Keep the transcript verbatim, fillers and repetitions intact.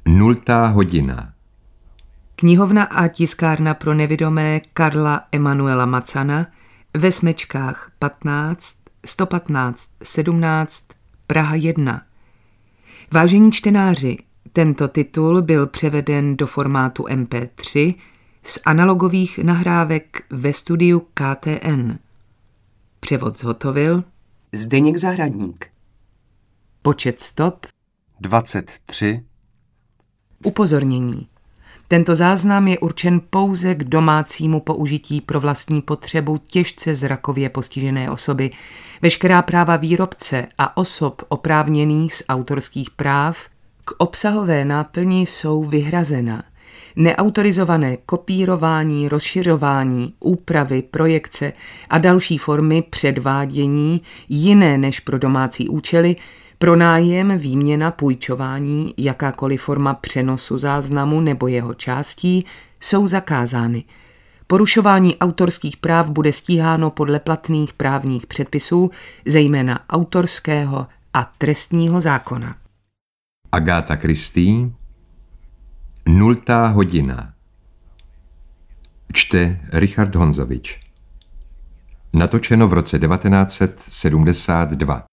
Nultá hodina. Knihovna a tiskárna pro nevidomé Karla Emanuela Macana ve Smečkách patnáct, sto patnáct sedmnáct, Praha jedna. Vážení čtenáři, tento titul byl převeden do formátu em pé tři z analogových nahrávek ve studiu K T N. Převod zhotovil Zdeněk Zahradník. Počet stop dvacet tři. Upozornění. Tento záznam je určen pouze k domácímu použití pro vlastní potřebu těžce zrakově postižené osoby. Veškerá práva výrobce a osob oprávněných z autorských práv k obsahové náplni jsou vyhrazena. Neautorizované kopírování, rozšiřování, úpravy, projekce a další formy předvádění jiné než pro domácí účely, pronájem, výměna, půjčování, jakákoliv forma přenosu záznamu nebo jeho částí jsou zakázány. Porušování autorských práv bude stíháno podle platných právních předpisů, zejména autorského a trestního zákona. Agáta Christie. Nultá hodina. Čte Richard Honzovič. Natočeno v roce devatenáct set sedmdesát dva.